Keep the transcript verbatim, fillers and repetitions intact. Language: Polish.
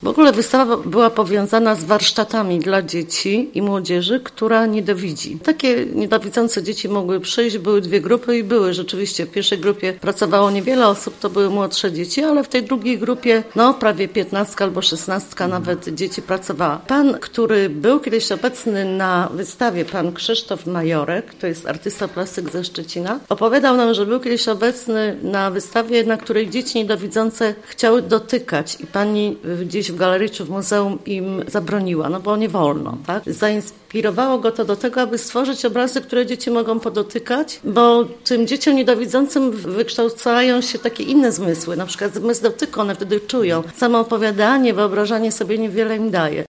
W ogóle wystawa była powiązana z warsztatami dla dzieci i młodzieży, która niedowidzi. Takie niedowidzące dzieci mogły przyjść, były dwie grupy i były rzeczywiście. W pierwszej grupie pracowało niewiele osób, to były młodsze dzieci, ale w tej drugiej grupie no prawie piętnastka albo szesnastka nawet dzieci pracowała. Pan, który był kiedyś obecny na wystawie, pan Krzysztof Majorek, to jest artysta plastyk ze Szczecina, opowiadał nam, że był kiedyś obecny na wystawie, na której dzieci niedowidzące chciały dotykać i pani gdzieś w galerii czy w muzeum im zabroniła, no bo nie wolno, tak? Zainspirowało go to do tego, aby stworzyć obrazy, które dzieci mogą podotykać, bo tym dzieciom niedowidzącym wykształcają się takie inne zmysły, na przykład zmysł dotyku, one wtedy czują. Samo opowiadanie, wyobrażanie sobie niewiele im daje.